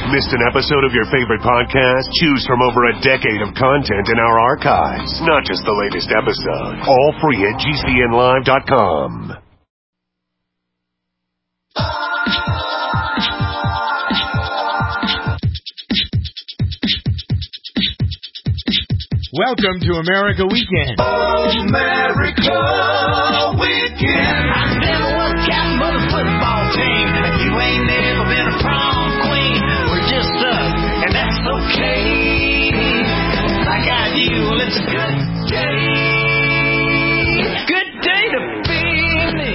Missed an episode of your favorite podcast? Choose from over a decade of content in our archives, not just the latest episode. All free at GCNlive.com. Welcome to America Weekend. America Weekend. I never was captain of the football team. You ain't never been a prom queen. We're just us, and that's okay. I got you, well, it's a good day. Good day to be me.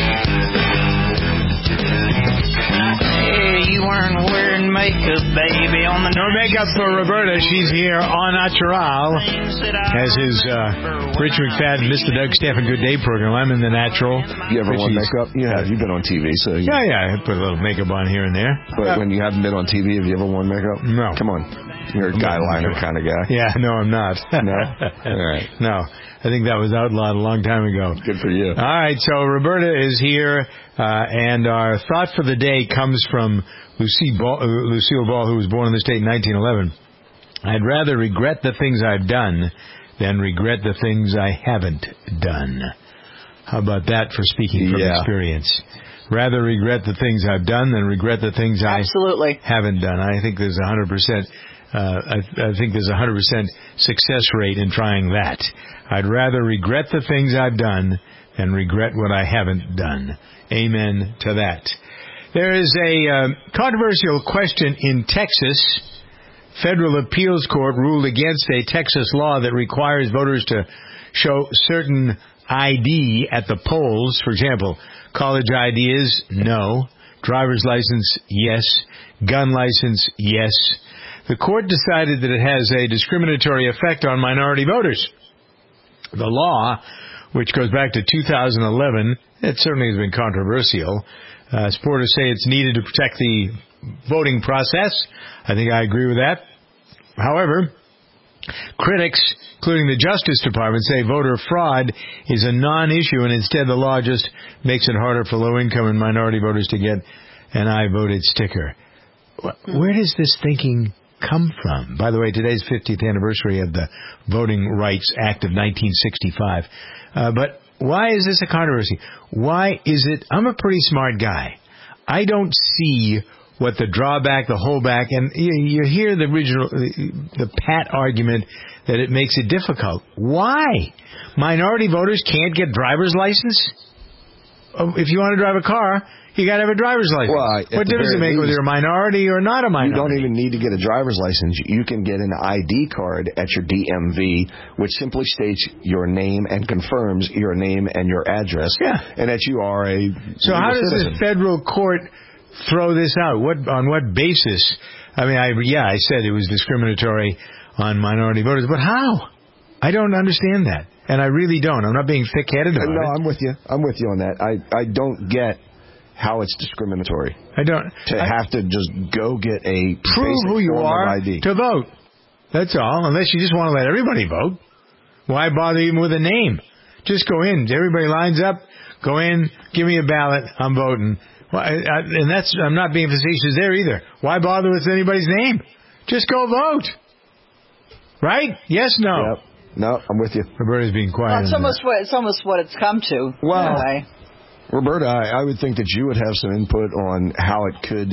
Hey, you weren't wearing makeup, baby, on the... No makeup for Roberta. She's here en natural. As his Rich McFadden, Mr. Doug Stephan Good Day program. I'm in the natural. You ever worn makeup? Yeah, you've been on TV, so... Yeah, I put a little makeup on here and there. But when you haven't been on TV, have you ever worn makeup? No. Come on. You're a guy liner kind of guy. Yeah, no, I'm not. No? All right. No. I think that was outlawed a long time ago. Good for you. All right, so Roberta is here, and our thought for the day comes from Lucille Ball, who was born in the state in 1911. I'd rather regret the things I've done than regret the things I haven't done. How about that for speaking from experience? Rather regret the things I've done than regret the things I haven't done. I think there's 100%. I think there's 100% success rate in trying that. I'd rather regret the things I've done than regret what I haven't done. Amen to that. There is a controversial question in Texas. Federal appeals court ruled against a Texas law that requires voters to show certain ID at the polls. For example, college ID is no. Driver's license, yes. Gun license, yes. The court decided that it has a discriminatory effect on minority voters. The law, which goes back to 2011, it certainly has been controversial. Supporters say it's needed to protect the voting process. I think I agree with that. However, critics, including the Justice Department, say voter fraud is a non-issue, and instead the law just makes it harder for low-income and minority voters to get an I voted sticker. Where does this thinking come from? By the way, today's 50th anniversary of the Voting Rights Act of 1965. But why is this a controversy? Why is it... I'm a pretty smart guy. I don't see what the drawback, the holdback, and you hear the pat argument that it makes it difficult. Why? Minority voters can't get driver's license? If you want to drive a car, you got to have a driver's license. Well, what difference does it make whether you're a minority or not a minority? You don't even need to get a driver's license. You can get an ID card at your DMV, which simply states your name and confirms your name and your address, and that you are a So how does the federal court throw this out? On what basis? I mean, I said it was discriminatory on minority voters, but how? I don't understand that, and I really don't. I'm not being thick-headed about it. No, I'm with you. I'm with you on that. I don't get how it's discriminatory. I don't. Have to just go get a prove who you are ID to vote. That's all. Unless you just want to let everybody vote. Why bother even with a name? Just go in. Everybody lines up. Go in. Give me a ballot. I'm voting. Well, and that's. I'm not being facetious there either. Why bother with anybody's name? Just go vote. Right? Yes. No. Yep. No, I'm with you. Roberta's being quiet. Well, it's almost what it's come to. Well, anyway. Roberta, I would think that you would have some input on how it could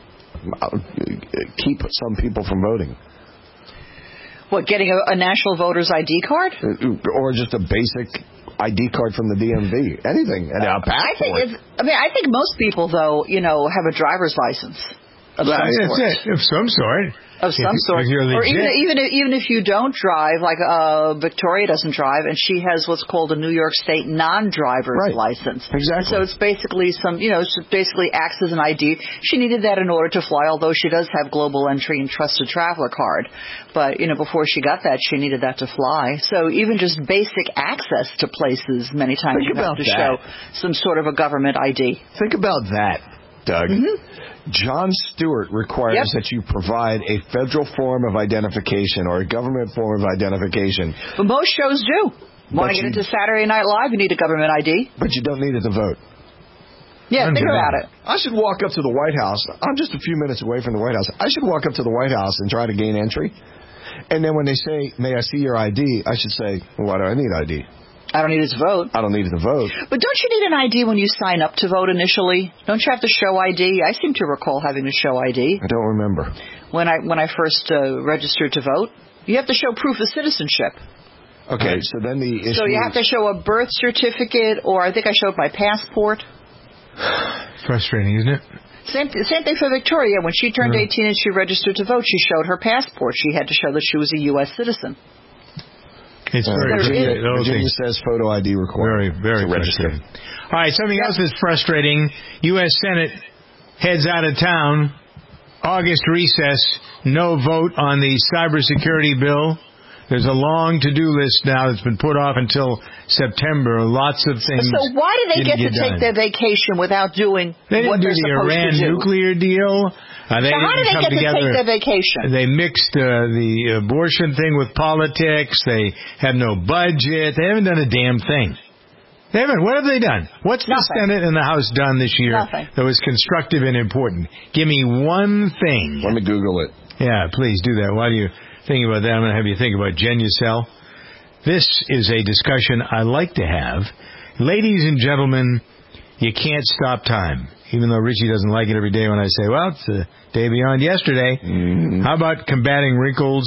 keep some people from voting. What, getting a national voter's ID card? Or just a basic ID card from the DMV. Anything. A passport. I think most people, though, have a driver's license. Of some sort. Of some sort. Of some sort. Or even if you don't drive, like Victoria doesn't drive, and she has what's called a New York State non-driver's license. Exactly. So it's basically it basically acts as an ID. She needed that in order to fly, although she does have global entry and trusted traveler card. But, before she got that, she needed that to fly. So even just basic access to places, many times you have to show some sort of a government ID. Think about that, Doug. Mm-hmm. Jon Stewart requires that you provide a federal form of identification or a government form of identification. But most shows do. Want to get into Saturday Night Live, you need a government ID. But you don't need it to vote. Yeah, think about it. I should walk up to the White House. I'm just a few minutes away from the White House. I should walk up to the White House and try to gain entry. And then when they say, may I see your ID, I should say, well, why do I need ID? I don't need it to vote. I don't need it to vote. But don't you need an ID when you sign up to vote initially? Don't you have to show ID? I seem to recall having to show ID. I don't remember. When I first registered to vote, you have to show proof of citizenship. Okay, so then the issue So you have to show a birth certificate, or I think I showed my passport. Frustrating, isn't it? Same thing for Victoria. When she turned 18 and she registered to vote, she showed her passport. She had to show that she was a U.S. citizen. It's very Virginia says photo ID required. Very frustrating. All right, something else that's frustrating. U.S. Senate heads out of town. August recess. No vote on the cybersecurity bill. There's a long to-do list now that's been put off until September. Lots of things. So why do they get to take their vacation without doing what they're supposed to do? They didn't do the Iran nuclear deal. So how do they get to take their vacation? They mixed the abortion thing with politics. They have no budget. They haven't done a damn thing. They haven't. What have they done? What's the Senate and the House done this year that was constructive and important? Give me one thing. Let me Google it. Yeah, please do that. While you're thinking about that, I'm going to have you think about Genucel. This is a discussion I like to have. Ladies and gentlemen, you can't stop time. Even though Richie doesn't like it every day when I say, well, it's a day beyond yesterday. How about combating wrinkles,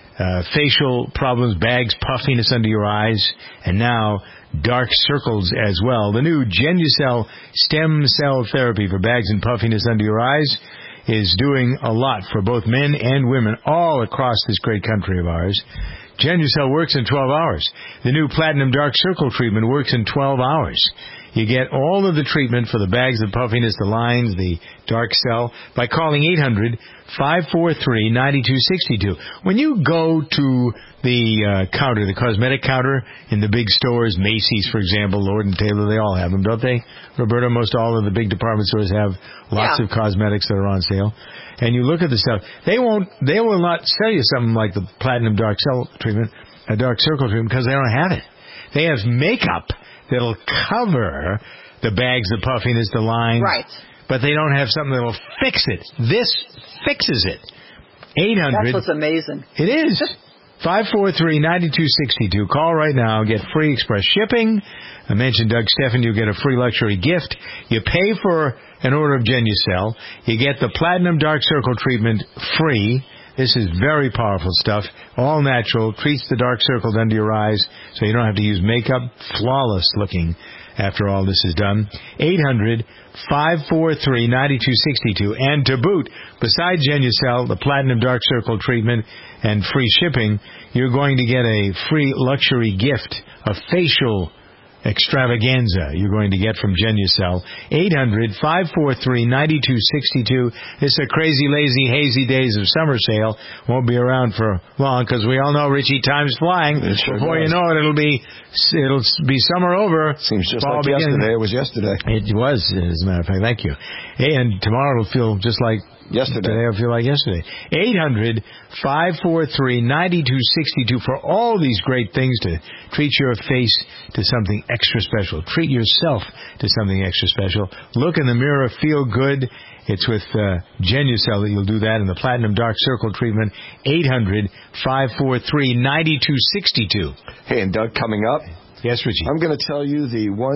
facial problems, bags, puffiness under your eyes, and now dark circles as well? The new Genucel stem cell therapy for bags and puffiness under your eyes is doing a lot for both men and women all across this great country of ours. Genucel works in 12 hours. The new Platinum Dark Circle treatment works in 12 hours. You get all of the treatment for the bags, the puffiness, the lines, the dark cell by calling 800-543-9262. When you go to the counter, the cosmetic counter in the big stores, Macy's, for example, Lord & Taylor, they all have them, don't they? Roberta, most all of the big department stores have lots of cosmetics that are on sale. And you look at the stuff. They will not sell you something like the Platinum Dark Cell treatment, a Dark Circle treatment, because they don't have it. They have makeup that'll cover the bags, the puffiness, the lines. Right. But they don't have something that'll fix it. This fixes it. 800. That's what's amazing. It is. 543-9262. Call right now. Get free express shipping. I mentioned Doug Steffen. You get a free luxury gift. You pay for an order of Genucel. You get the Platinum Dark Circle treatment free. This is very powerful stuff. All natural. Treats the dark circles under your eyes so you don't have to use makeup. Flawless looking after all this is done. 800-543-9262. And to boot, besides Genucel, the Platinum Dark Circle treatment, and free shipping, you're going to get a free luxury gift, a facial extravaganza you're going to get from Genucel. 800-543-9262. This is a crazy, lazy, hazy days of summer sale. Won't be around for long because we all know, Richie, time's flying. Before you know it, it'll be summer over. Seems just like yesterday. It was yesterday. It was, as a matter of fact. Thank you. And tomorrow it'll feel just like yesterday. Today will feel like yesterday. 800-543-9262 for all these great things to treat your face to something extra special. Treat yourself to something extra special. Look in the mirror, feel good. It's with Genucel that you'll do that, and the Platinum Dark Circle treatment. 800-543-9262. Hey, and Doug, coming up. Yes, Richie. I'm going to tell you the 6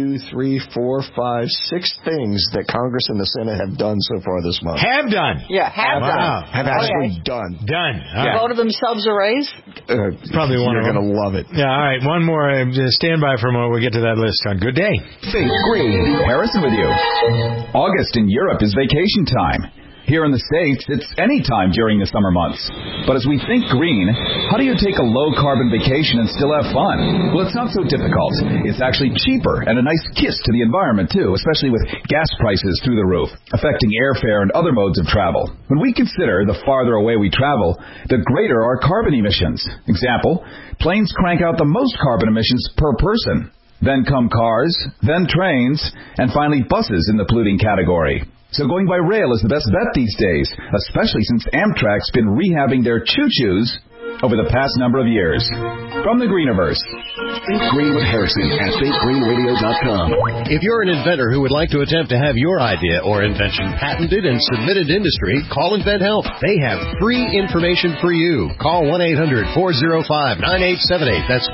things that Congress and the Senate have done so far this month. Have done? Yeah, have done. Have actually done. Done. Voted themselves a raise? Probably one. You're going to love it. Yeah, all right. One more. Stand by for a moment. We'll get to that list on Good Day. Faith Green, Harrison with you. August in Europe is vacation time. Here in the States, it's any time during the summer months. But as we think green, how do you take a low-carbon vacation and still have fun? Well, it's not so difficult. It's actually cheaper and a nice kiss to the environment, too, especially with gas prices through the roof, affecting airfare and other modes of travel. When we consider the farther away we travel, the greater our carbon emissions. Example, planes crank out the most carbon emissions per person. Then come cars, then trains, and finally buses in the polluting category. So going by rail is the best bet these days, especially since Amtrak's been rehabbing their choo-choos over the past number of years. from the Greeniverse. Think Green with Harrison at thinkgreenradio.com. If you're an inventor who would like to attempt to have your idea or invention patented and submitted industry, call Invent Help. They have free information for you. Call 1-800-405-9878. That's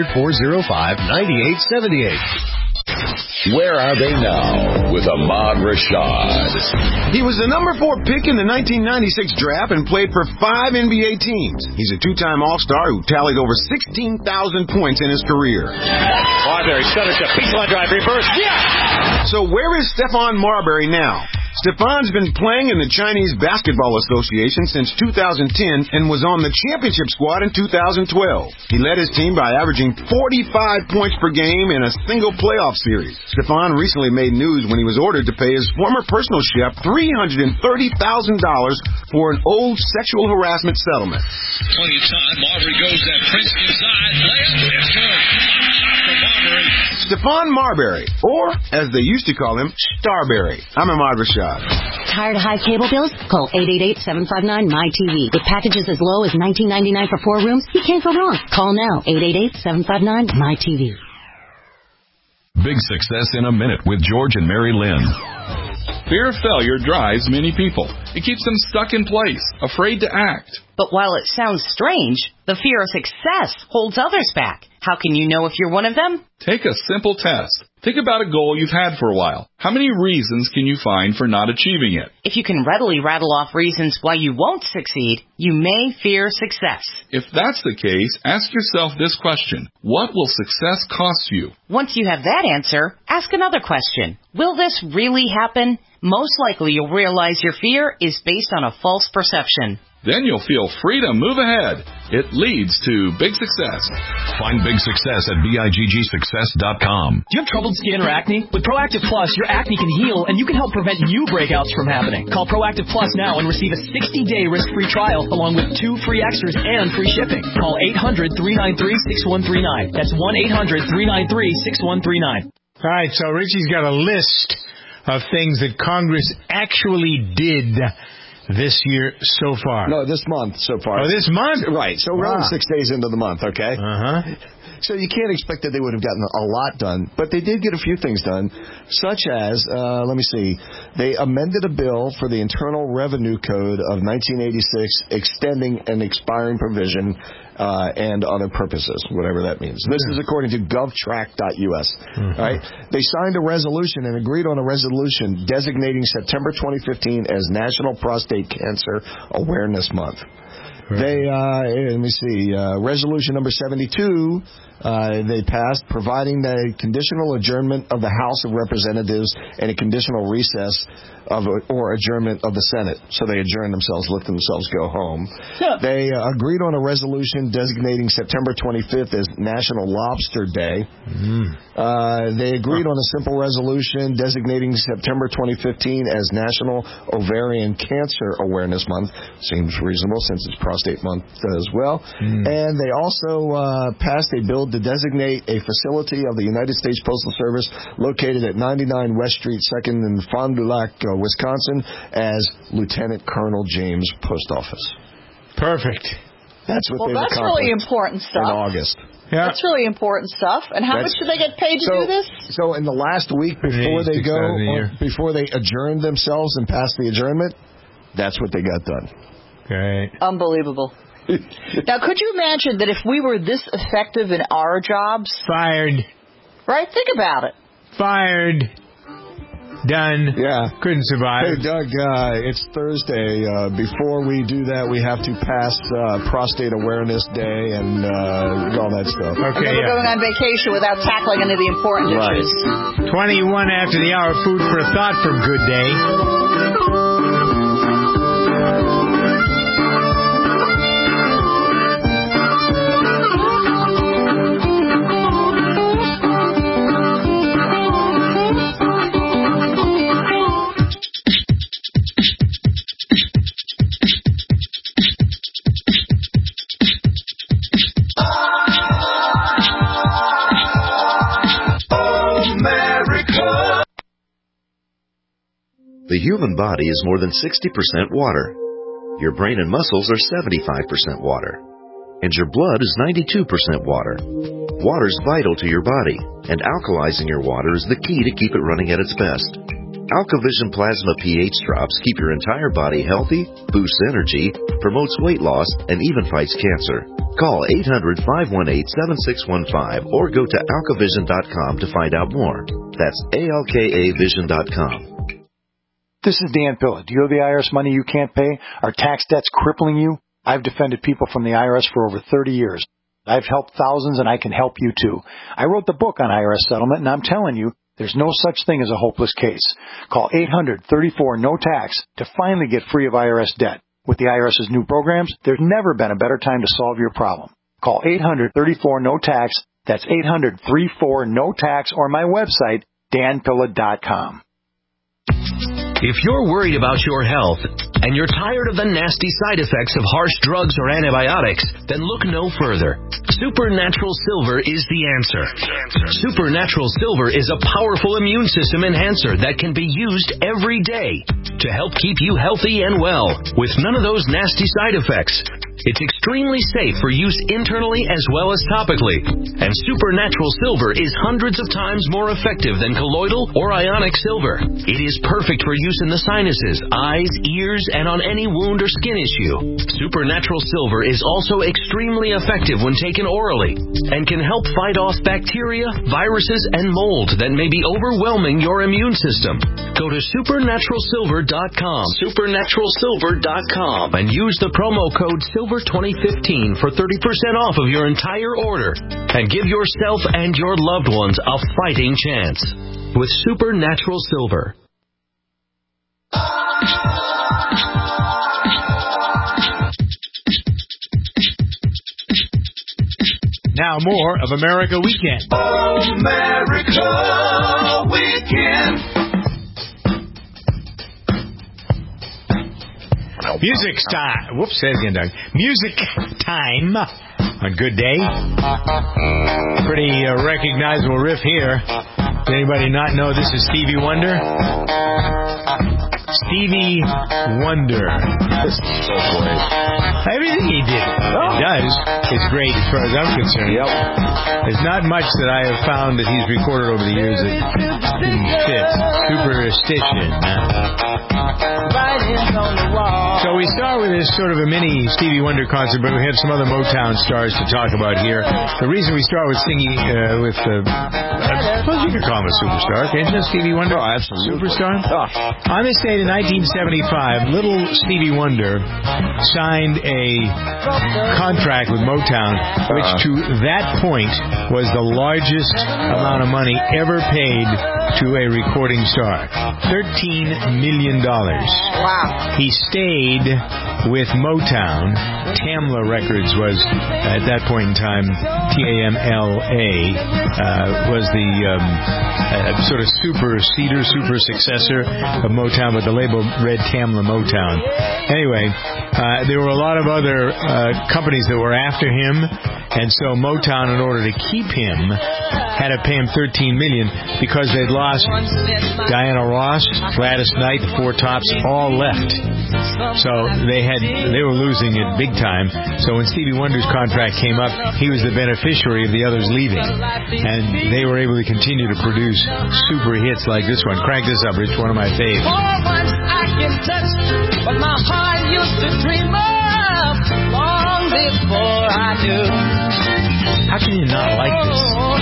1-800-405-9878. Where are they now with Ahmad Rashad? He was the number 4 pick in the 1996 draft and played for 5 NBA teams. He's a 2-time All-Star who tallied over 16,000 points in his career. Marbury stutters a baseline drive, reverse. Yeah! So where is Stephon Marbury now? Stephon's been playing in the Chinese Basketball Association since 2010 and was on the championship squad in 2012. He led his team by averaging 45 points per game in a single playoff series. Stephon recently made news when he was ordered to pay his former personal chef $330,000 for an old sexual harassment settlement. Plenty of time. Marbury goes that Princeton side. Layup is good. Stephon Marbury, or as they used to call him, Starberry. I'm Ahmad Rashad. Tired of high cable bills? Call 888-759-MyTV. With packages as low as $19.99 for 4 rooms, you can't go wrong. Call now, 888-759-MyTV. Big Success in a Minute with George and Mary Lynn. Fear of failure drives many people. It keeps them stuck in place, afraid to act. But while it sounds strange, the fear of success holds others back. How can you know if you're one of them? Take a simple test. Think about a goal you've had for a while. How many reasons can you find for not achieving it? If you can readily rattle off reasons why you won't succeed, you may fear success. If that's the case, ask yourself this question. What will success cost you? Once you have that answer, ask another question. Will this really happen? Most likely you'll realize your fear is based on a false perception. Then you'll feel free to move ahead. It leads to big success. Find big success at BIGGsuccess.com. Do you have troubled skin or acne? With Proactive Plus, your acne can heal, and you can help prevent new breakouts from happening. Call Proactive Plus now and receive a 60-day risk-free trial, along with 2 free extras and free shipping. Call 800-393-6139. That's 1-800-393-6139. All right, so Richie's got a list of things that Congress actually did this year so far. No, this month so far. Oh, this month? Right. So we're only 6 days into the month, okay? Uh-huh. So you can't expect that they would have gotten a lot done, but they did get a few things done, such as, let me see, they amended a bill for the Internal Revenue Code of 1986, extending an expiring provision and other purposes, whatever that means. This is according to govtrack.us. Right? They signed a resolution and agreed on a resolution designating September 2015 as National Prostate Cancer Awareness Month. They, let me see, resolution number 72, they passed, providing the conditional adjournment of the House of Representatives and a conditional recess or adjournment of the Senate. So they adjourned themselves, let themselves go home. Yeah. They agreed on a resolution designating September 25th as National Lobster Day. They agreed on a simple resolution designating September 2015 as National Ovarian Cancer Awareness Month. Seems reasonable since it's prostate month as well. And they also passed a bill to designate a facility of the United States Postal Service located at 99 West Street, 2nd in Fond du Lac, Wisconsin, as Lieutenant Colonel James Post Office. Perfect. That's what that's really important stuff. In August. Yeah. That's really important stuff. And how much do they get paid to do this? So in the last week before before they adjourned themselves and passed the adjournment, that's what they got done. Great. Unbelievable. Now, could you imagine that if we were this effective in our jobs? Fired. Right? Think about it. Fired. Done. Yeah. Couldn't survive. Hey, Doug, it's Thursday. Before we do that, we have to pass Prostate Awareness Day and all that stuff. Okay, and then we're going on vacation without tackling any of the important issues. 21 after the hour, food for thought from Good Day. The human body is more than 60% water. Your brain and muscles are 75% water. and your blood is 92% water. Water's vital to your body, and alkalizing your water is the key to keep it running at its best. AlkaVision Plasma pH drops keep your entire body healthy, boosts energy, promotes weight loss, and even fights cancer. Call 800-518-7615 or go to alkavision.com to find out more. That's ALKAvision.com. This is Dan Pilla. Do you owe the IRS money you can't pay? Are tax debts crippling you? I've defended people from the IRS for over 30 years. I've helped thousands, and I can help you too. I wrote the book on IRS settlement, and I'm telling you, there's no such thing as a hopeless case. Call 800-34-NO-TAX to finally get free of IRS debt. With the IRS's new programs, there's never been a better time to solve your problem. Call 800-34-NO-TAX. That's 800-34-NO-TAX, or my website, danpilla.com. If you're worried about your health and you're tired of the nasty side effects of harsh drugs or antibiotics, then look no further. Supernatural Silver is the answer. Supernatural Silver is a powerful immune system enhancer that can be used every day to help keep you healthy and well with none of those nasty side effects. It's extremely safe for use internally as well as topically. And Supernatural Silver is hundreds of times more effective than colloidal or ionic silver. It is perfect for use in the sinuses, eyes, ears, and on any wound or skin issue. Supernatural Silver is also extremely effective when taken orally and can help fight off bacteria, viruses, and mold that may be overwhelming your immune system. Go to supernaturalsilver.com, supernaturalsilver.com, and use the promo code SILVER2015 for 30% off of your entire order and give yourself and your loved ones a fighting chance with Supernatural Silver. Now more of America Weekend. America Weekend. Music time. Whoops, say it again, Doug. Music time. A good day. Pretty recognizable riff here. Does anybody not know this is Stevie Wonder? Stevie Wonder. This is so great. Everything he does is great as far as I'm concerned. Yep. There's not much that I have found that he's recorded over the years that didn't fit. Superstition. So we start with this sort of a mini Stevie Wonder concert, but we have some other Motown stars to talk about here. The reason we start with singing I suppose you could call him a superstar, can't you, Stevie Wonder? Oh, absolutely. Superstar? Oh. On this date in 1975, little Stevie Wonder signed a contract with Motown, which to that point was the largest amount of money ever paid to a recording star. $13 million. Wow. He stayed with Motown. Tamla Records was, at that point in time, TAMLA, was the sort of super successor of Motown, but the label read Tamla Motown. Anyway, there were a lot of other companies that were after him, and so Motown, in order to keep him, had to pay him $13 million because they'd lost Diana Ross, Gladys Knight, the Four Tops, all left. So they were losing it big time. So when Stevie Wonder's contract came up, he was the beneficiary of the others leaving, and they were able to continue to produce super hits like this one. Crank this up, Rich, one of my faves. I can touch what my heart used to dream of long before I knew. How can you not like this?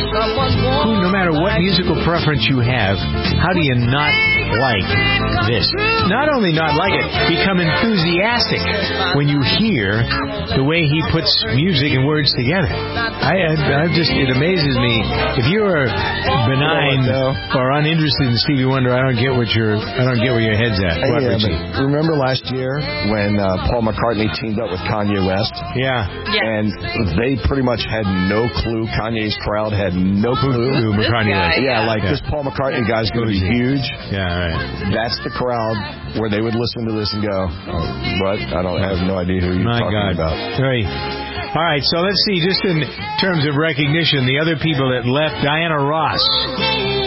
No matter what musical preference you have, how do you not like this? Not only not like it, become enthusiastic when you hear the way he puts music and words together. It amazes me. If you're benign or uninterested in Stevie Wonder, I don't get where your head's at. Remember last year when Paul McCartney teamed up with Kanye West? Yeah. And they pretty much had no clue. Kanye's crowd had no clue. This Paul McCartney guy's going to be huge. Yeah, right. That's the crowd where they would listen to this and go, what? I have no idea who you're talking about. Right. All right, so let's see, just in terms of recognition, the other people that left, Diana Ross.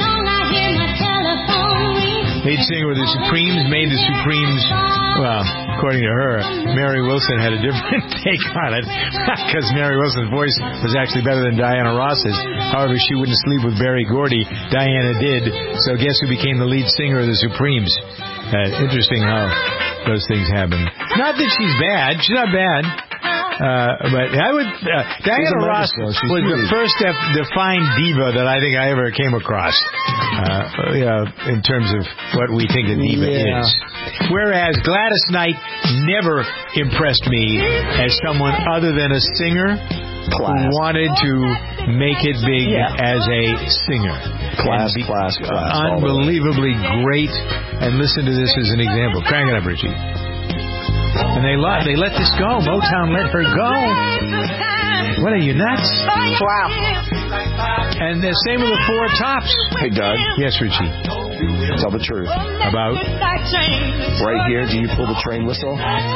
Lead singer with the Supremes, made the Supremes, according to her, Mary Wilson had a different take on it because Mary Wilson's voice was actually better than Diana Ross's. However, she wouldn't sleep with Berry Gordy. Diana did. So guess who became the lead singer of the Supremes? Interesting how those things happen. Not that she's bad. She's not bad. But I would. Diana Ross was the first defined diva that I think I ever came across. In terms of what we think a diva is. Whereas Gladys Knight never impressed me as someone other than a singer who wanted to make it big as a singer. Class. Unbelievably great. And listen to this as an example. Crank it up, Richie. And they let this go. Motown let her go. What are you, nuts? Wow. And the same with the Four Tops. Hey, Doug. Yes, Richie. Tell the truth. About? Right here, do you pull the train whistle?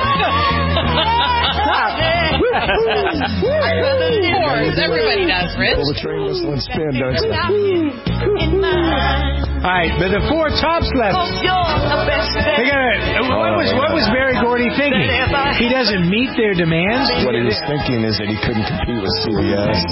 Everybody does, Rich. Pull the train whistle and spin, don't you? All right, but the Four Tops left. What was Berry Gordy thinking? He doesn't meet their demands? What he was thinking is that he couldn't compete with CBS.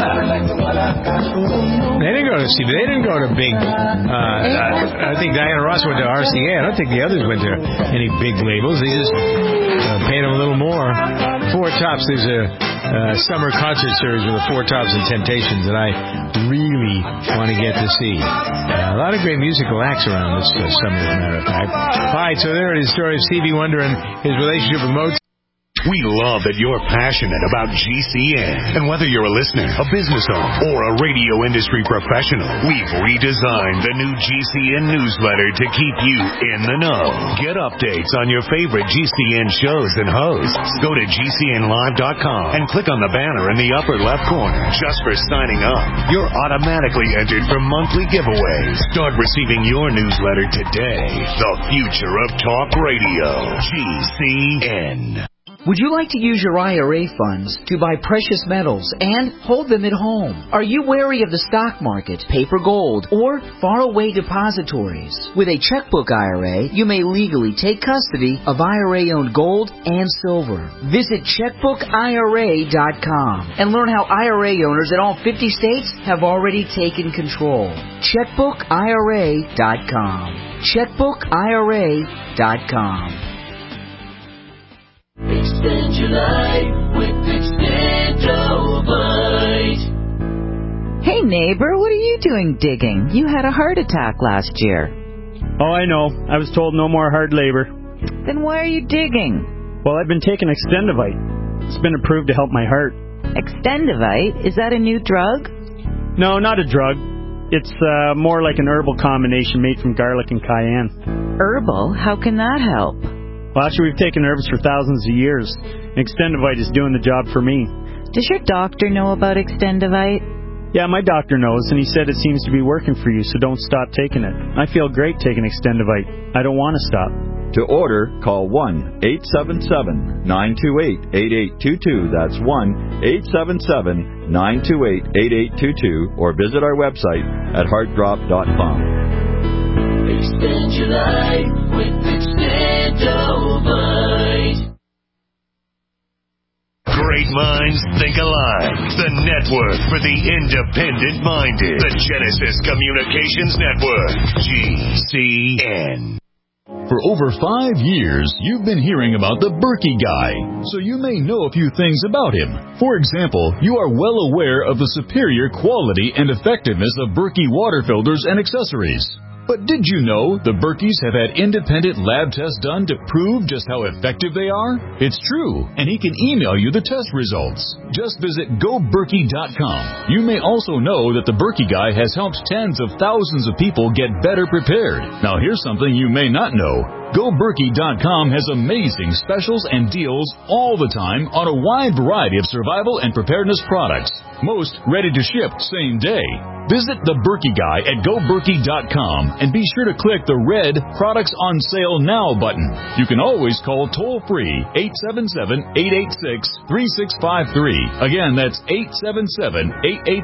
They didn't go to CBS. They didn't go to big... I think Diana Ross went to RCA. I don't think the others went to any big labels. They just paid them a little more. Four Tops, there's a summer concert series with the Four Tops and Temptations that I really want to get to see. A lot of great musical acts around this summer, as a matter of fact. All right, so there it is, the story of Stevie Wonder and his relationship with Motown. We love that you're passionate about GCN. And whether you're a listener, a business owner, or a radio industry professional, we've redesigned the new GCN newsletter to keep you in the know. Get updates on your favorite GCN shows and hosts. Go to GCNlive.com and click on the banner in the upper left corner. Just for signing up, you're automatically entered for monthly giveaways. Start receiving your newsletter today. The future of talk radio. GCN. Would you like to use your IRA funds to buy precious metals and hold them at home? Are you wary of the stock market, paper gold, or faraway depositories? With a checkbook IRA, you may legally take custody of IRA-owned gold and silver. Visit checkbookira.com and learn how IRA owners in all 50 states have already taken control. checkbookira.com. checkbookira.com. Extend your life with Extendovite. Hey neighbor, what are you doing digging? You had a heart attack last year. Oh, I know. I was told no more hard labor. Then why are you digging? Well, I've been taking Extendovite. It's been approved to help my heart. Extendovite? Is that a new drug? No, not a drug. It's more like an herbal combination made from garlic and cayenne. Herbal? How can that help? Well, actually, we've taken herbs for thousands of years. Extendovite is doing the job for me. Does your doctor know about Extendovite? Yeah, my doctor knows, and he said it seems to be working for you, so don't stop taking it. I feel great taking Extendovite. I don't want to stop. To order, call 1-877-928-8822. That's 1-877-928-8822, or visit our website at heartdrop.com. Extend your life with Extendovite. Great minds think alike. The network for the independent-minded. The Genesis Communications Network. GCN. For over 5 years, you've been hearing about the Berkey Guy, so you may know a few things about him. For example, you are well aware of the superior quality and effectiveness of Berkey water filters and accessories. But did you know the Berkeys have had independent lab tests done to prove just how effective they are? It's true, and he can email you the test results. Just visit GoBerkey.com. You may also know that the Berkey Guy has helped tens of thousands of people get better prepared. Now here's something you may not know. GoBerkey.com has amazing specials and deals all the time on a wide variety of survival and preparedness products. Most ready to ship same day. Visit the Berkey Guy at GoBerkey.com and be sure to click the red Products on Sale Now button. You can always call toll-free 877-886-3653. Again, that's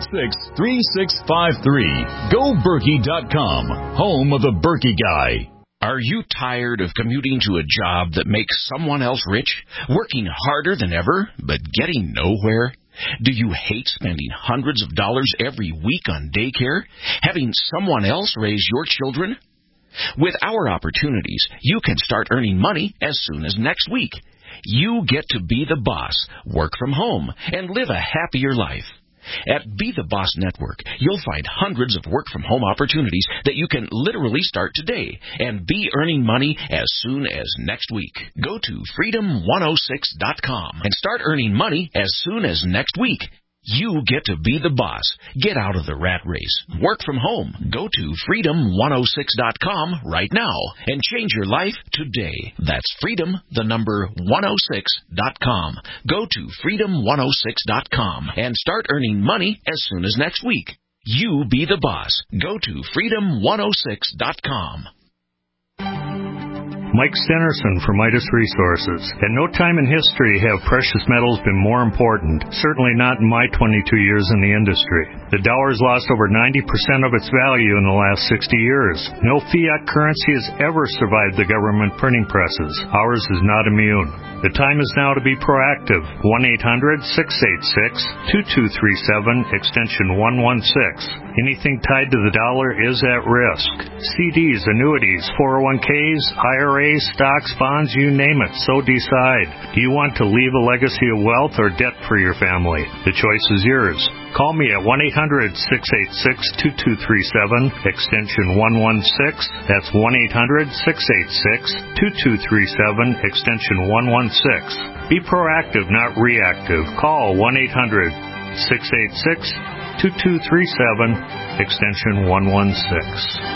877-886-3653. GoBerkey.com, home of the Berkey Guy. Are you tired of commuting to a job that makes someone else rich, working harder than ever, but getting nowhere? Do you hate spending hundreds of dollars every week on daycare, having someone else raise your children? With our opportunities, you can start earning money as soon as next week. You get to be the boss, work from home, and live a happier life. At Be the Boss Network, you'll find hundreds of work-from-home opportunities that you can literally start today and be earning money as soon as next week. Go to freedom106.com and start earning money as soon as next week. You get to be the boss. Get out of the rat race. Work from home. Go to freedom106.com right now and change your life today. That's freedom106.com. Go to freedom106.com and start earning money as soon as next week. You be the boss. Go to freedom106.com. Mike Stenerson for Midas Resources. At no time in history have precious metals been more important, certainly not in my 22 years in the industry. The dollar has lost over 90% of its value in the last 60 years. No fiat currency has ever survived the government printing presses. Ours is not immune. The time is now to be proactive. 1-800-686-2237, extension 116. Anything tied to the dollar is at risk. CDs, annuities, 401ks, IRAs, stocks, bonds, you name it, so decide. Do you want to leave a legacy of wealth or debt for your family? The choice is yours. Call me at 1-800-686-2237, extension 116. That's 1-800-686-2237, extension 116. Be proactive, not reactive. Call 1-800-686-2237, extension 116.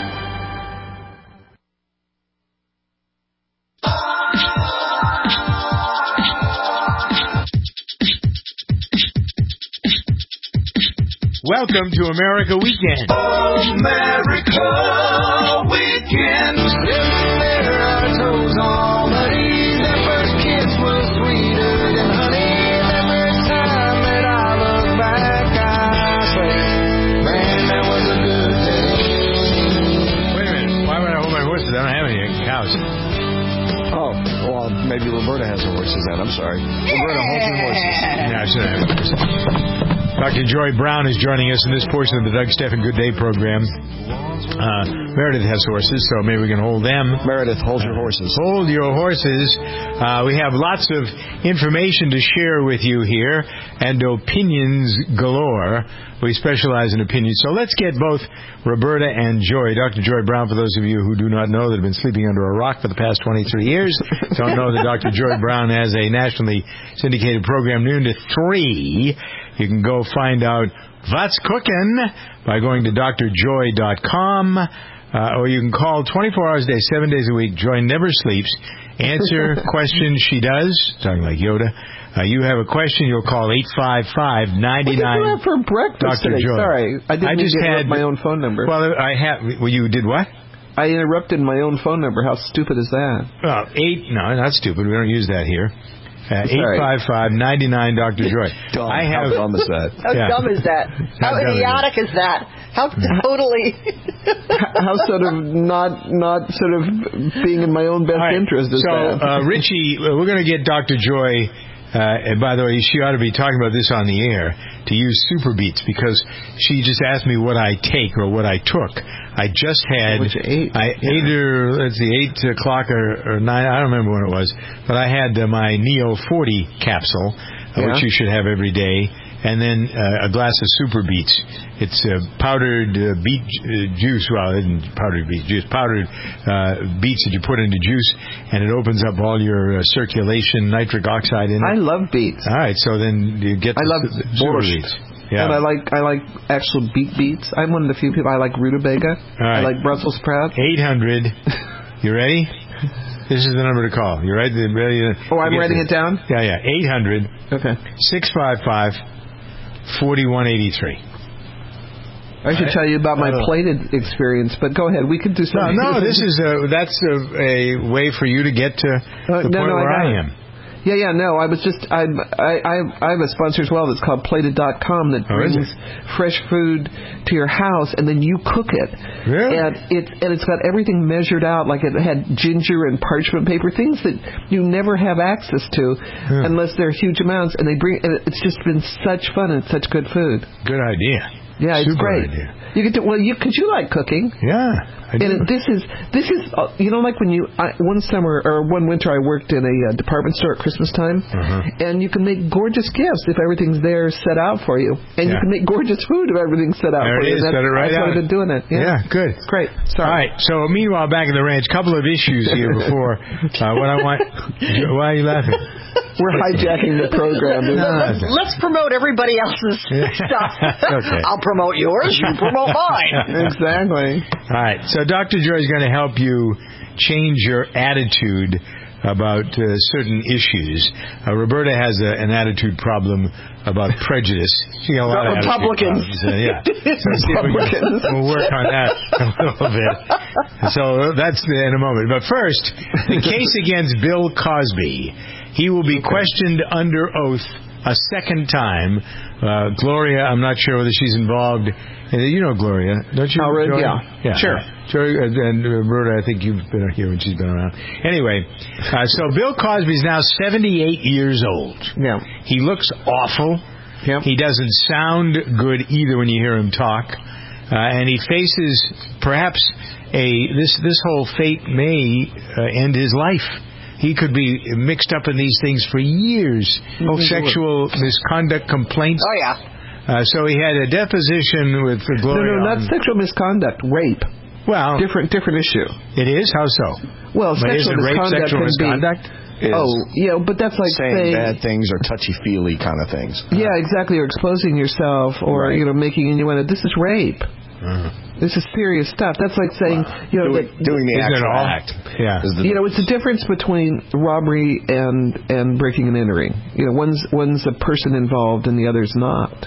Welcome to America Weekend. America Weekend. Sitting there, our toes on the knees. That first kiss was sweeter than honey. Every time that I look back, I say, man, that was a good day. Wait a minute. Why would I hold my horses? I don't have any cows. Oh, well, maybe Roberta has her horses then. I'm sorry. Roberta, hold your horses. No, I shouldn't have horses. Dr. Joy Brown is joining us in this portion of the Doug Stephan Good Day program. Meredith has horses, so maybe we can hold them. Meredith, hold your horses. Hold your horses. We have lots of information to share with you here, and opinions galore. We specialize in opinions. So let's get both Roberta and Joy. Dr. Joy Brown, for those of you who do not know that have been sleeping under a rock for the past 23 years, don't know that Dr. Joy Brown has a nationally syndicated program noon to 3. You can go find out what's cooking by going to drjoy.com, or you can call 24 hours a day, 7 days a week. Joy never sleeps. Answer questions she does. Talking like Yoda. You have a question, you'll call 855-99. What did you have for breakfast Dr. today? Joy. Sorry, I didn't interrupt my own phone number. Well, you did what? I interrupted my own phone number. How stupid is that? Well, no, not stupid. We don't use that here. 855-99 Dr. Joy. Dumb. How dumb is that? How dumb is that? How idiotic is that? How totally... How sort of not sort of being in my own best interest is that? So, Richie, we're going to get Dr. Joy... and by the way, she ought to be talking about this on the air, to use Super Beats, because she just asked me what I take or what I took. I just had, what you ate? 8 o'clock or 9, I don't remember when it was, but I had my Neo 40 capsule, which you should have every day, and then a glass of Super Beats. It's powdered beet juice. Well, it isn't powdered beet juice. Powdered beets that you put into juice, and it opens up all your circulation, nitric oxide in it. I love beets. All right, so then you get the Super Beets. Yeah. And I like actual beets. I'm one of the few people. I like rutabaga. Right. I like Brussels sprouts. 800. You ready? This is the number to call. You ready? Oh, I'm writing it down? Yeah. 800. Okay. 655-4183. I should tell you about my plated experience, but go ahead. We could do something. No, that's a way for you to get to the point where I am. Yeah, no, I was just, I have a sponsor as well that's called Plated.com that brings fresh food to your house and then you cook it. Really? And it's got everything measured out, like it had ginger and parchment paper, things that you never have access to unless they're huge amounts, and it's just been such fun and such good food. Good idea. Yeah, it's Super great. idea. You get to, because you like cooking. Yeah, I do. And this is like when one winter I worked in a department store at Christmas time, and you can make gorgeous gifts if everything's there set out for you, and you can make gorgeous food if everything's set out there for you. Set it right that's why I've been doing it. Yeah, good. It's great. Sorry. All right. So meanwhile, back in the ranch, couple of issues here before what I want. Why are you laughing? We're hijacking the program. Let's promote everybody else's stuff. Okay. I'll promote yours, you promote mine. Exactly. All right. So Dr. Joy is going to help you change your attitude about certain issues. Roberta has an attitude problem about prejudice. She got a lot of Republicans. Yeah. So we'll work on that a little bit. So that's in a moment. But first, the case against Bill Cosby. He will be questioned under oath a second time. Gloria, I'm not sure whether she's involved. You know Gloria, don't you? Yeah. Sure. Joy, and Roberta, I think you've been here when she's been around. Anyway, so Bill Cosby's now 78 years old. Yeah. He looks awful. Yep. He doesn't sound good either when you hear him talk. And he faces perhaps this whole fate may end his life. He could be mixed up in these things for years. Sexual misconduct complaints. Oh, yeah. So he had a deposition with Gloria. No, not sexual misconduct. Rape. Well, different issue. It is? How so? Well, sexual misconduct sexual misconduct? But that's like saying bad things or touchy-feely kind of things. Yeah, exactly. Or exposing yourself, or making innuendo. This is rape. This is serious stuff. That's like saying, doing the actual act. Yeah. It's the difference between robbery and breaking and entering. One's a person involved and the other's not.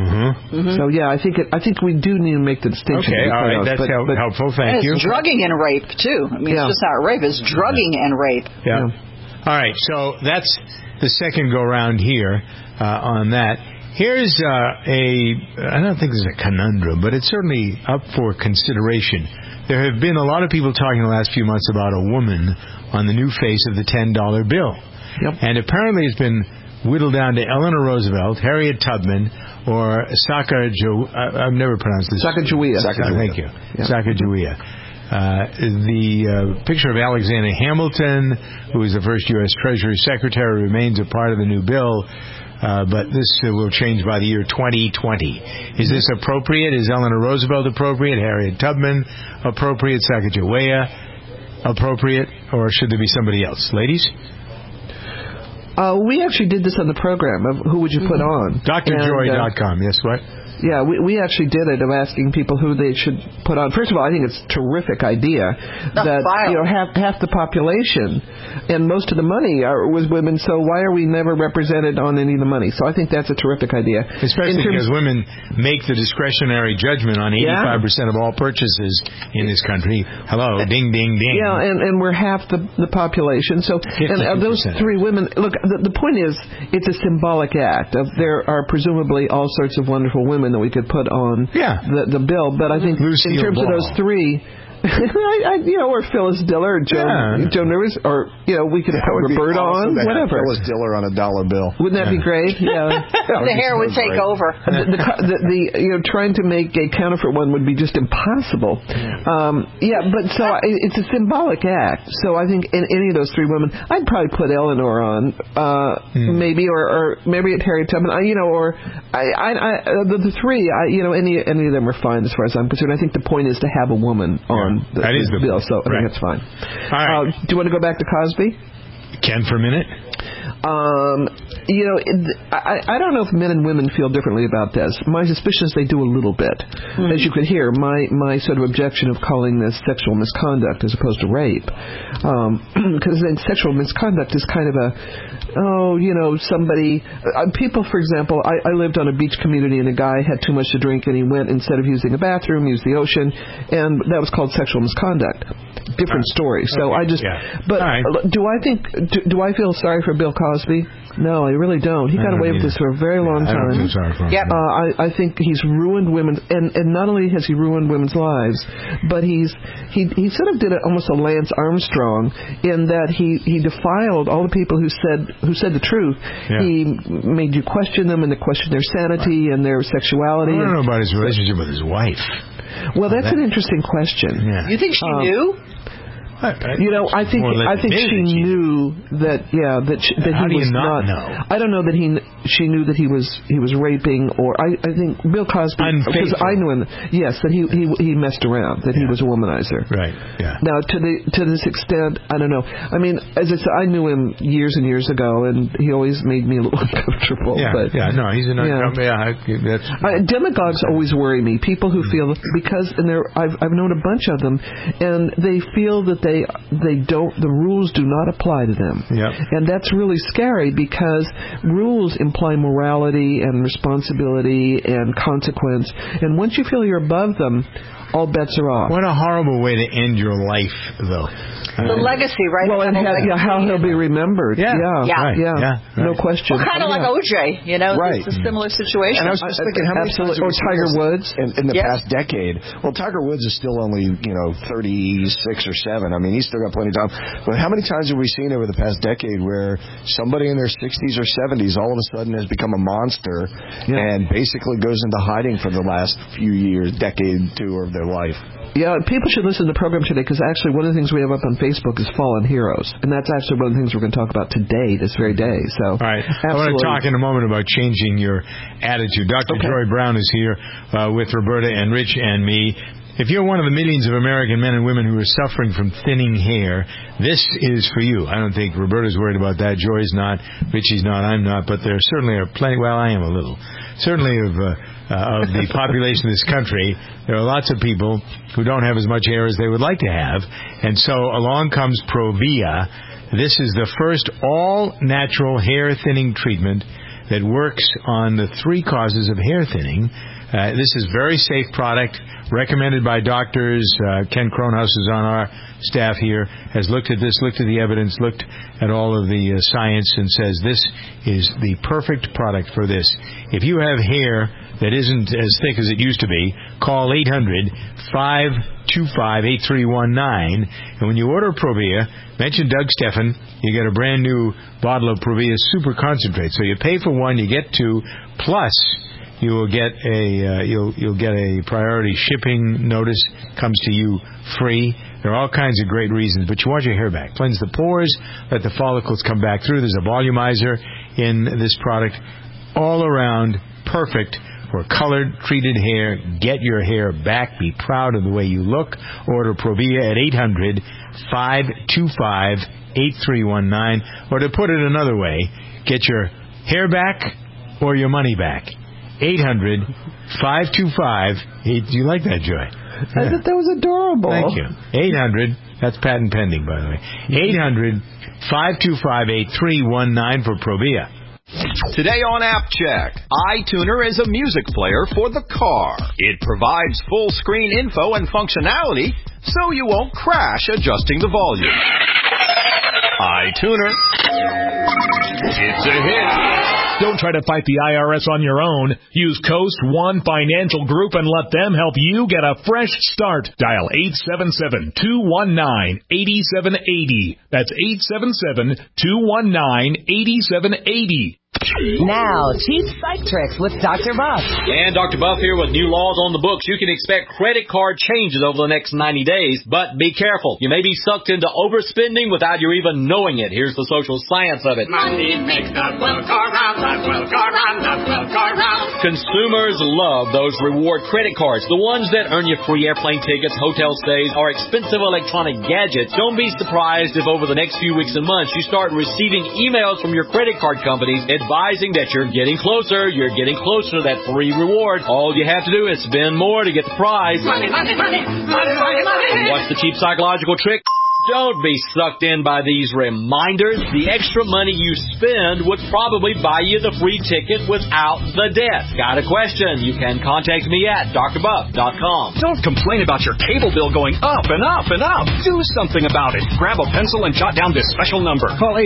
So yeah, I think we do need to make the distinction. Okay, all right, that's helpful. Thank you. It's drugging and rape too. I mean, it's just not rape; it's drugging and rape. Yeah. All right, so that's the second go round here on that. Here's I don't think this is a conundrum, but it's certainly up for consideration. There have been a lot of people talking the last few months about a woman on the new face of the $10 bill. Yep. And apparently it's been whittled down to Eleanor Roosevelt, Harriet Tubman, or I've never pronounced this. Sacagawea. Thank you. Yeah. Sacagawea. The picture of Alexander Hamilton, who was the first U.S. Treasury Secretary, remains a part of the new bill. But this will change by the year 2020. Is this appropriate? Is Eleanor Roosevelt appropriate? Harriet Tubman appropriate? Sacagawea appropriate? Or should there be somebody else? Ladies? We actually did this on the program of who would you put on. DrJoy.com. Yes, what? Yeah, we actually did it of asking people who they should put on. First of all, I think it's a terrific idea that half the population and most of the money was women. So why are we never represented on any of the money? So I think that's a terrific idea. Especially because women make the discretionary judgment on 85% of all purchases in this country. Hello, ding, ding, ding. Yeah, and we're half the population. So and those three women. Look, the point is, it's a symbolic act. There are presumably all sorts of wonderful women that we could put on the bill, but I think in terms of those three, or Phyllis Diller, or Joe Nervous, or we could put Roberta on, whatever. Phyllis Diller on a $1 bill. Wouldn't that be great? Yeah, the hair would take over. Trying to make a counterfeit one would be just impossible. But so it's a symbolic act. So I think in any of those three women, I'd probably put Eleanor on, maybe, or maybe at Harriet Tubman. The three, any of them are fine as far as I'm concerned. I think the point is to have a woman on. That is the bill, so I think that's fine. All right. Do you want to go back to Cosby? Ken, for a minute? I don't know if men and women feel differently about this. My suspicion is they do a little bit. As you could hear, my sort of objection of calling this sexual misconduct as opposed to rape, because then sexual misconduct is kind of somebody. People, for example, I lived on a beach community and a guy had too much to drink and he went, instead of using a bathroom, used the ocean, and that was called sexual misconduct. Different story. So I just, but do I feel sorry for Bill Cosby? Cosby? No, I really don't. He got away with this for a very long time. I don't feel sorry for him. Yep. I think he's ruined women's, and not only has he ruined women's lives, but he sort of did almost a Lance Armstrong in that he defiled all the people who said the truth. Yeah. He made you question them and to question their sanity and their sexuality. I don't know about his relationship with his wife. Well, that's an interesting question. Yeah. You think she knew? I think she knew that he was not. Know? I don't know that she knew that he was raping, or I think Bill Cosby, because I knew him. Yes, that he messed around, that he was a womanizer. Right. Yeah. Now to this extent, I don't know. I mean, as I said, I knew him years and years ago, and he always made me a little uncomfortable. Yeah. But, yeah. No, he's an demagogues always worry me. People who feel because I've known a bunch of them, and they feel that the rules do not apply to them. Yep. And that's really scary because rules imply morality and responsibility and consequence. And once you feel you're above them, all bets are off. What a horrible way to end your life, though. The legacy, right? Well, and how he'll be remembered. Yeah. Right. No question. Well, kind of like OJ, Right. It's a similar situation. And I was just thinking, how many times or Tiger Woods in the past decade? Well, Tiger Woods is still only 36 or 7. I mean, he's still got plenty of time. But how many times have we seen over the past decade where somebody in their 60s or 70s all of a sudden has become a monster and basically goes into hiding for the last few years, decade, 2 of their life? Yeah, people should listen to the program today because actually one of the things we have up on Facebook is Fallen Heroes, and that's actually one of the things we're going to talk about today, this very day. So, all right, absolutely. I want to talk in a moment about changing your attitude. Dr. Joy Brown is here with Roberta and Rich and me. If you're one of the millions of American men and women who are suffering from thinning hair, this is for you. I don't think Roberta's worried about that. Joy's not. Richie's not. I'm not. But there certainly are plenty. Well, I am a little. Certainly of the population of this country, there are lots of people who don't have as much hair as they would like to have. And so along comes Provia. This is the first all-natural hair thinning treatment that works on the 3 causes of hair thinning. This is a very safe product, recommended by doctors. Ken Kronhaus is on our staff here, has looked at this, looked at the evidence, looked at all of the science, and says this is the perfect product for this. If you have hair that isn't as thick as it used to be, call 800-525-8319, and when you order Provia, mention Doug Steffen, you get a brand new bottle of Provia Super Concentrate. So you pay for 1, you get 2, plus you will get you'll get a priority shipping notice, comes to you free. There are all kinds of great reasons, but you want your hair back. Cleanse the pores, let the follicles come back through. There's a volumizer in this product. All around, perfect for colored, treated hair. Get your hair back. Be proud of the way you look. Order Provia at 800-525-8319. Or to put it another way, get your hair back or your money back. 800-525. Do you like that, Joy? I thought that was adorable. Thank you. 800. That's patent pending, by the way. 800-525-8319 for Provia. Today on App Check, iTuner is a music player for the car. It provides full screen info and functionality so you won't crash adjusting the volume. iTuner. It's a hit. Don't try to fight the IRS on your own. Use Coast One Financial Group and let them help you get a fresh start. Dial 877-219-8780. That's 877-219-8780. Now, cheap psych tricks with Dr. Buff. And Dr. Buff here with new laws on the books. You can expect credit card changes over the next 90 days, but be careful. You may be sucked into overspending without you even knowing it. Here's the social science of it. Money makes the world go round, the world go round, the world go round. Consumers love those reward credit cards, the ones that earn you free airplane tickets, hotel stays, or expensive electronic gadgets. Don't be surprised if over the next few weeks and months you start receiving emails from your credit card companies advising that you're getting closer to that free reward. All you have to do is spend more to get the prize. Money, money, money, money, money, money. What's the cheap psychological trick? Don't be sucked in by these reminders. The extra money you spend would probably buy you the free ticket without the debt. Got a question? You can contact me at drbuff.com. Don't complain about your cable bill going up and up and up. Do something about it. Grab a pencil and jot down this special number. Call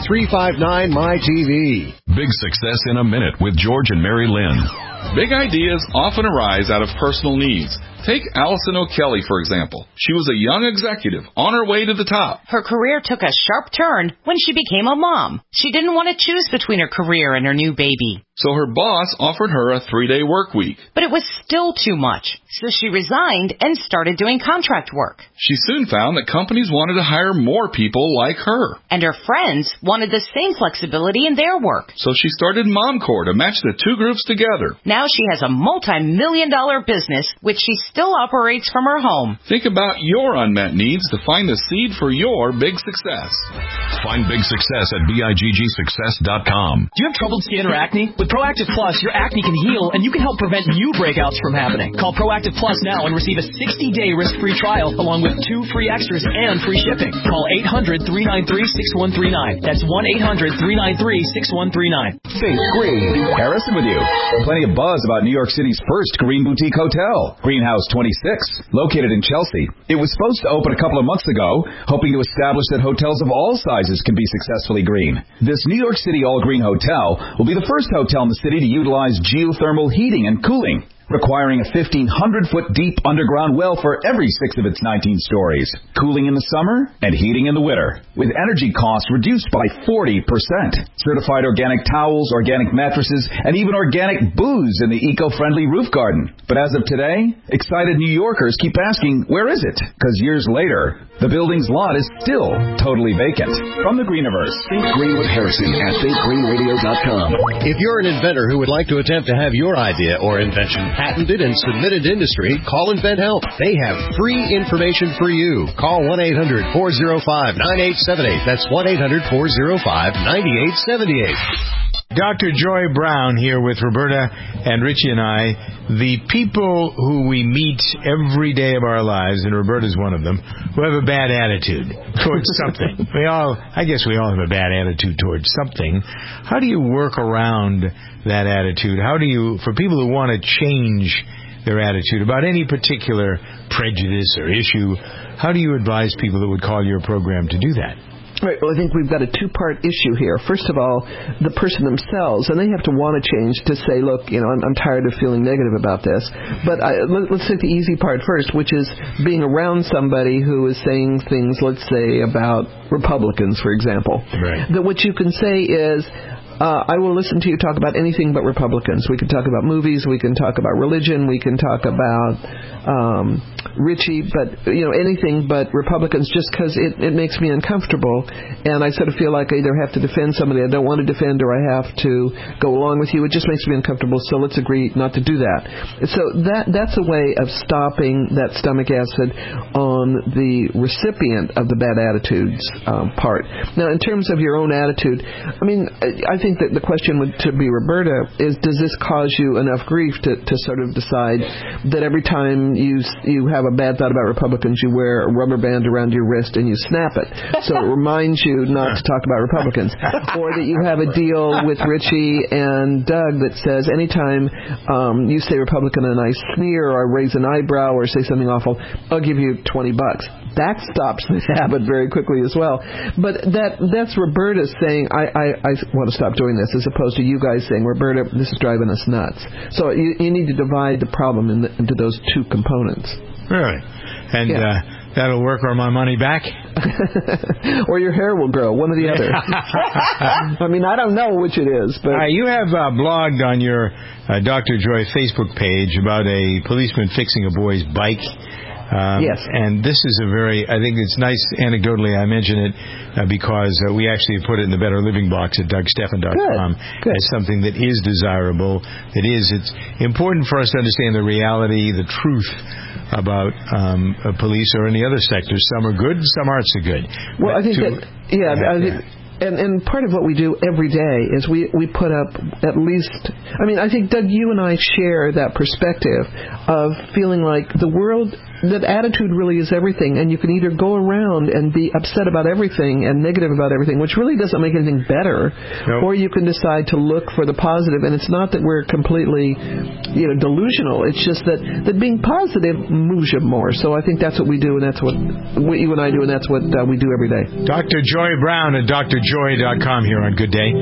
888-359-MyTV. Big Success in a Minute with George and Mary Lynn. Big ideas often arise out of personal needs. Take Allison O'Kelly, for example. She was a young executive on her way to the top. Her career took a sharp turn when she became a mom. She didn't want to choose between her career and her new baby. So her boss offered her a 3-day work week. But it was still too much, so she resigned and started doing contract work. She soon found that companies wanted to hire more people like her. And her friends wanted the same flexibility in their work. So she started MomCore to match the two groups together. Now she has a multi-million-dollar business, which she still operates from her home. Think about your unmet needs to find the seed for your big success. Find big success at BIGGsuccess.com. Do you have troubled skin or acne? With Proactive Plus, your acne can heal, and you can help prevent new breakouts from happening. Call Proactive Plus now and receive a 60-day risk-free trial, along with 2 free extras and free shipping. Call 800-393-6139. That's 1-800-393-6139. Think Green. Harrison with you. Plenty of buzz about New York City's first green boutique hotel, Greenhouse 26, located in Chelsea. It was supposed to open a couple of months ago, hoping to establish that hotels of all sizes can be successfully green. This New York City all-green hotel will be the first hotel in the city to utilize geothermal heating and cooling, requiring a 1,500-foot deep underground well for every 6 of its 19 stories, cooling in the summer and heating in the winter, with energy costs reduced by 40%. Certified organic towels, organic mattresses, and even organic booze in the eco-friendly roof garden. But as of today, excited New Yorkers keep asking, where is it? Because years later, the building's lot is still totally vacant. From the Greeniverse, Think Green with Harrison at thinkgreenradio.com. If you're an inventor who would like to attempt to have your idea or invention patented and submitted to industry, call InventHelp. They have free information for you. Call 1-800-405-9878. That's 1-800-405-9878. Dr. Joy Brown here with Roberta and Richie and I, the people who we meet every day of our lives, and Roberta's one of them, who have a bad attitude towards something. I guess we all have a bad attitude towards something. How do you work around that attitude? How do you, for people who want to change their attitude about any particular prejudice or issue, how do you advise people that would call your program to do that? Right. Well, I think we've got a two-part issue here. First of all, the person themselves, and they have to want to change to say, look, I'm tired of feeling negative about this. But let's take the easy part first, which is being around somebody who is saying things, let's say, about Republicans, for example. Right. That what you can say is, I will listen to you talk about anything but Republicans. We can talk about movies, we can talk about religion, we can talk about Richie, but anything but Republicans, just because it makes me uncomfortable, and I sort of feel like I either have to defend somebody I don't want to defend, or I have to go along with you. It just makes me uncomfortable, so let's agree not to do that. So that's a way of stopping that stomach acid on the recipient of the bad attitudes part. Now, in terms of your own attitude, I think that the question to be Roberta is, does this cause you enough grief to sort of decide that every time you have a bad thought about Republicans, you wear a rubber band around your wrist and you snap it, so it reminds you not to talk about Republicans? Or that you have a deal with Richie and Doug that says anytime you say Republican and I sneer or I raise an eyebrow or say something awful, I'll give you $20. That stops this habit very quickly as well. But that's Roberta saying, I want to stop doing this, as opposed to you guys saying, Roberta, this is driving us nuts. So you need to divide the problem into those two components. Really? And that'll work, or my money back? Or your hair will grow, one or the other. I don't know which it is. But you have blogged on your Dr. Joy Facebook page about a policeman fixing a boy's bike. Yes. And this is I think it's nice, anecdotally, I mention it because we actually put it in the Better Living box at DougStephan.com as something that is desirable. It's important for us to understand the reality, the truth about police or any other sector. Some are good, some aren't so good. Well, I think And part of what we do every day is we put up at least, I think, Doug, you and I share that perspective of feeling like the world that attitude really is everything, and you can either go around and be upset about everything and negative about everything, which really doesn't make anything better, or you can decide to look for the positive. And it's not that we're completely, delusional. It's just that being positive moves you more. So I think that's what we do, and that's what you and I do, and that's what we do every day. Dr. Joy Brown at drjoy.com here on Good Day.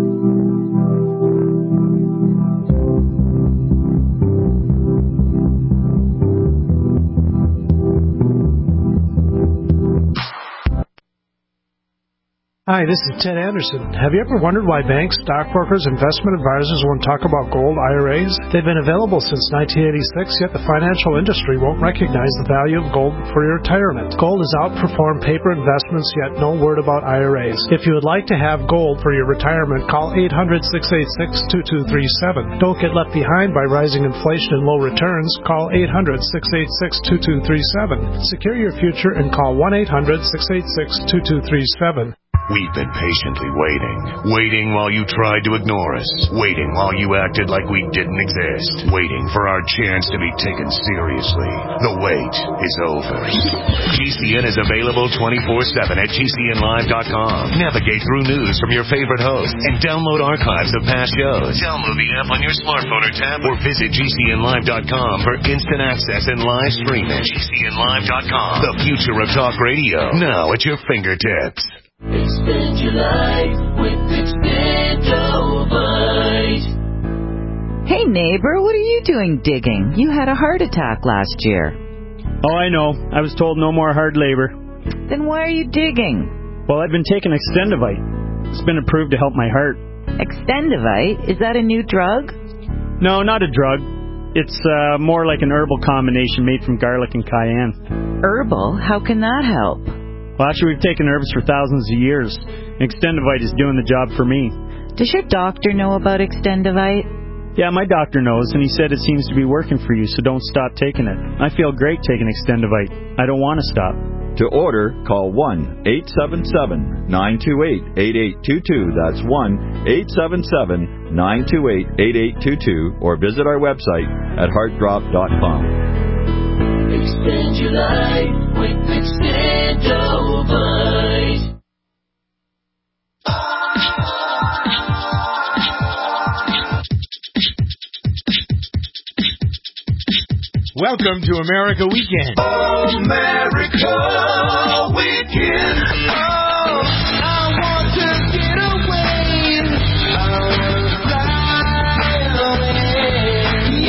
Hi, this is Ted Anderson. Have you ever wondered why banks, stockbrokers, investment advisors won't talk about gold IRAs? They've been available since 1986, yet the financial industry won't recognize the value of gold for your retirement. Gold has outperformed paper investments, yet no word about IRAs. If you would like to have gold for your retirement, call 800-686-2237. Don't get left behind by rising inflation and low returns. Call 800-686-2237. Secure your future and call 1-800-686-2237. We've been patiently waiting while you tried to ignore us, waiting while you acted like we didn't exist, waiting for our chance to be taken seriously. The wait is over. GCN is available 24/7 at GCNlive.com. Navigate through news from your favorite hosts and download archives of past shows. Download the app on your smartphone or tablet, or visit GCNlive.com for instant access and live streaming. GCNlive.com, the future of talk radio, now at your fingertips. Expand your life with Extendovite. Hey neighbor, what are you doing digging? You had a heart attack last year. Oh, I know. I was told no more hard labor. Then why are you digging? Well, I've been taking Extendovite. It's been approved to help my heart. Extendovite? Is that a new drug? No, not a drug. It's more like an herbal combination made from garlic and cayenne. Herbal? How can that help? Well, actually, we've taken herbs for thousands of years. Extendovite is doing the job for me. Does your doctor know about Extendovite? Yeah, my doctor knows, and he said it seems to be working for you, so don't stop taking it. I feel great taking Extendovite. I don't want to stop. To order, call 1-877-928-8822. That's 1-877-928-8822. Or visit our website at heartdrop.com. Expand your life with Extendovite. Welcome to America Weekend. America Weekend. Oh, I want to get away. I want to fly away.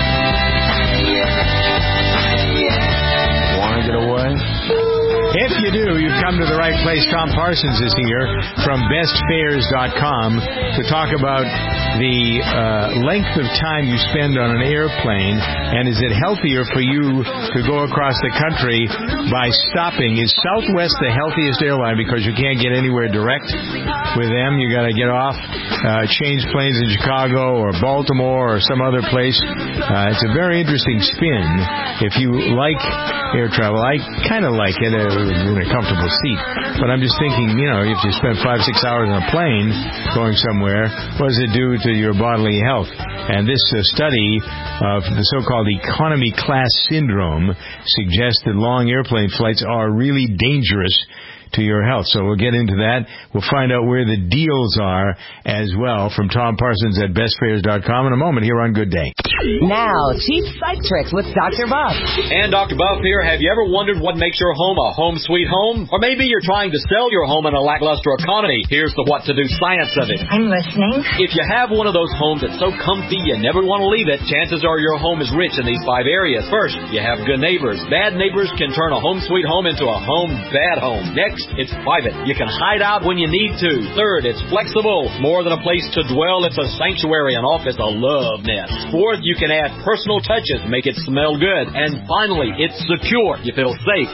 Yeah. Want to get away? If you do, you've come to the right place. Tom Parsons is here from bestfares.com to talk about the length of time you spend on an airplane, and is it healthier for you to go across the country by stopping? Is Southwest the healthiest airline because you can't get anywhere direct with them? You got to get off, change planes in Chicago or Baltimore or some other place. It's a very interesting spin. If you like air travel, I kind of like it in a comfortable seat, but I'm just thinking, if you spend 5-6 hours on a plane going somewhere, what does it do to your bodily health? And this study of the so-called economy class syndrome suggests that long airplane flights are really dangerous to your health. So we'll get into that. We'll find out where the deals are as well from Tom Parsons at bestfares.com in a moment here on Good Day. Now, cheap psych tricks with Dr. Buff. And Dr. Buff here. Have you ever wondered what makes your home a home sweet home? Or maybe you're trying to sell your home in a lackluster economy. Here's the what to do science of it. I'm listening. If you have one of those homes that's so comfy you never want to leave it, chances are your home is rich in these 5 areas. First, you have good neighbors. Bad neighbors can turn a home sweet home into a home bad home. Next, it's private. You can hide out when you need to. Third, it's flexible. More than a place to dwell, it's a sanctuary, an office, a love nest. Fourth, you can add personal touches, make it smell good. And finally, it's secure. You feel safe.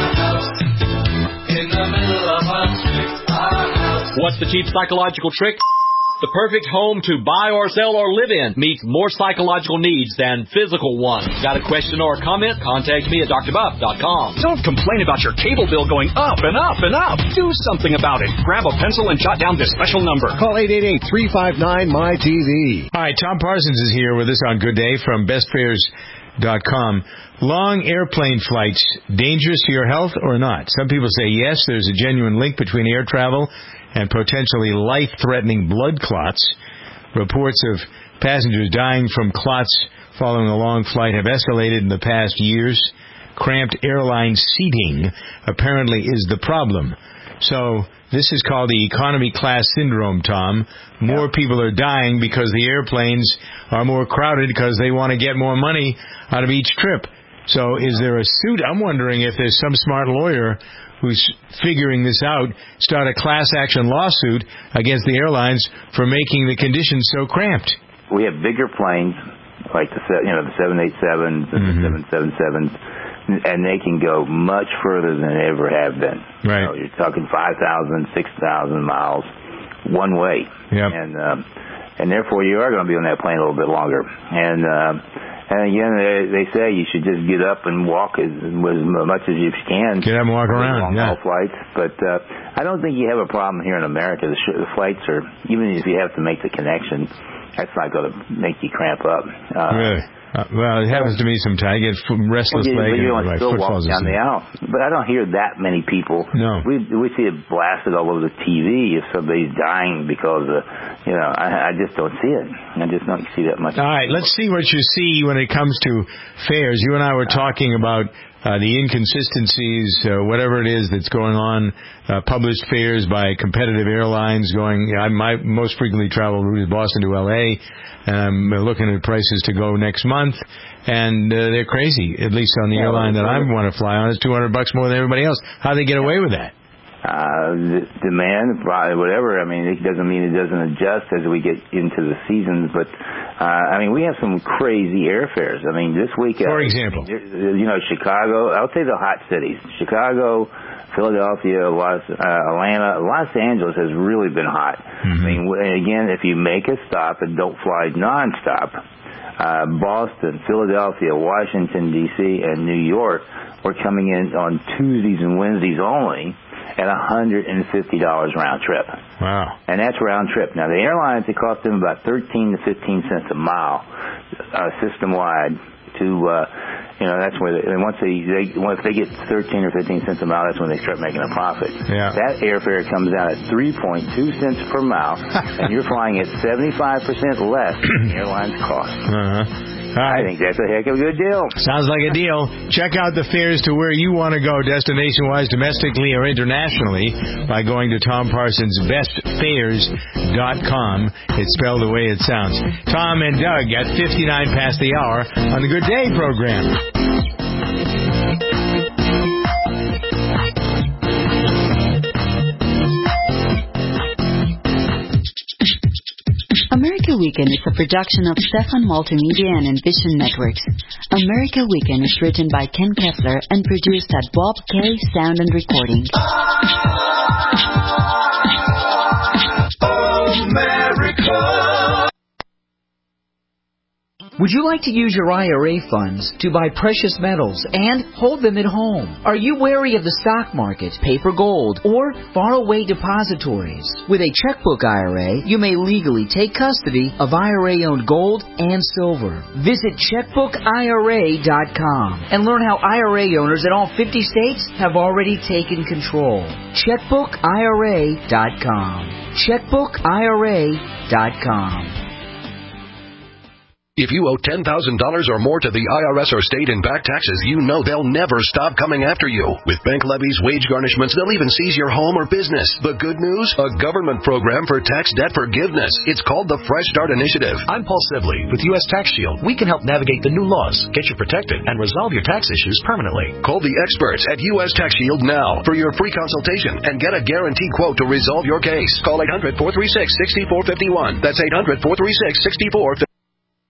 In the middle of our street, our house. What's the cheap psychological trick? The perfect home to buy or sell or live in meets more psychological needs than physical ones. Got a question or a comment? Contact me at drbuff.com. Don't complain about your cable bill going up and up and up. Do something about it. Grab a pencil and jot down this special number. Call 888-359-MyTV. Hi, Tom Parsons is here with us on Good Day from bestfares.com. com. Long airplane flights, dangerous to your health or not? Some people say yes, there's a genuine link between air travel and potentially life-threatening blood clots. Reports of passengers dying from clots following a long flight have escalated in the past years. Cramped airline seating apparently is the problem. So this is called the economy class syndrome, Tom. More people are dying because the airplanes are more crowded because they want to get more money out of each trip. So is there a suit? I'm wondering if there's some smart lawyer who's figuring this out, start a class action lawsuit against the airlines for making the conditions so cramped. We have bigger planes, like the 787s and the 777s, and they can go much further than they ever have been. Right. You're talking 5,000, 6,000 miles one way. Yep. And therefore you are going to be on that plane a little bit longer. And again, they say you should just get up and walk as much as you can. Get up and walk around, long haul flights. But I don't think you have a problem here in America. The flights are, even if you have to make the connection, that's not going to make you cramp up. Really? Well, it happens to me sometimes. I get restless leg and my foot falls asleep. Down the aisle. But I don't hear that many people. No. We see it blasted all over the TV if somebody's dying because of, I just don't see it. I just don't see that much. All right, let's see what you see when it comes to fares. You and I were talking about the inconsistencies, whatever it is that's going on, published fares by competitive airlines my most frequently traveled route is Boston to L.A., and I'm looking at prices to go next month, and they're crazy, at least on the airline that I want to fly on. It's $200 more than everybody else. How do they get away with that? Demand, whatever. I mean, it doesn't mean it doesn't adjust as we get into the seasons, but we have some crazy airfares. I mean, this week, for example, Chicago. I would say the hot cities: Chicago, Philadelphia, Atlanta, Los Angeles has really been hot. I mean, again, if you make a stop and don't fly nonstop, Boston, Philadelphia, Washington D.C., and New York were coming in on Tuesdays and Wednesdays only at $150 round trip. Wow. And that's round trip. Now, the airlines, it cost them about 13 to 15 cents a mile system-wide to, that's where once they get 13 or 15 cents a mile, that's when they start making a profit. Yeah. That airfare comes out at 3.2 cents per mile, and you're flying at 75% less than the airline's cost. All right. I think that's a heck of a good deal. Sounds like a deal. Check out the fares to where you want to go, destination-wise, domestically or internationally, by going to TomParsonsBestFares.com. It's spelled the way it sounds. Tom and Doug at 59 past the hour on the Good Day program. America Weekend is a production of Stefan Multimedia and Envision Networks. America Weekend is written by Ken Kessler and produced at Bob K Sound and Recording. America. Would you like to use your IRA funds to buy precious metals and hold them at home? Are you wary of the stock market, paper gold, or faraway depositories? With a checkbook IRA, you may legally take custody of IRA-owned gold and silver. Visit checkbookira.com and learn how IRA owners in all 50 states have already taken control. checkbookira.com. checkbookira.com. If you owe $10,000 or more to the IRS or state in back taxes, you know they'll never stop coming after you. With bank levies, wage garnishments, they'll even seize your home or business. The good news? A government program for tax debt forgiveness. It's called the Fresh Start Initiative. I'm Paul Sibley with U.S. Tax Shield. We can help navigate the new laws, get you protected, and resolve your tax issues permanently. Call the experts at U.S. Tax Shield now for your free consultation and get a guaranteed quote to resolve your case. Call 800-436-6451. That's 800-436-6451.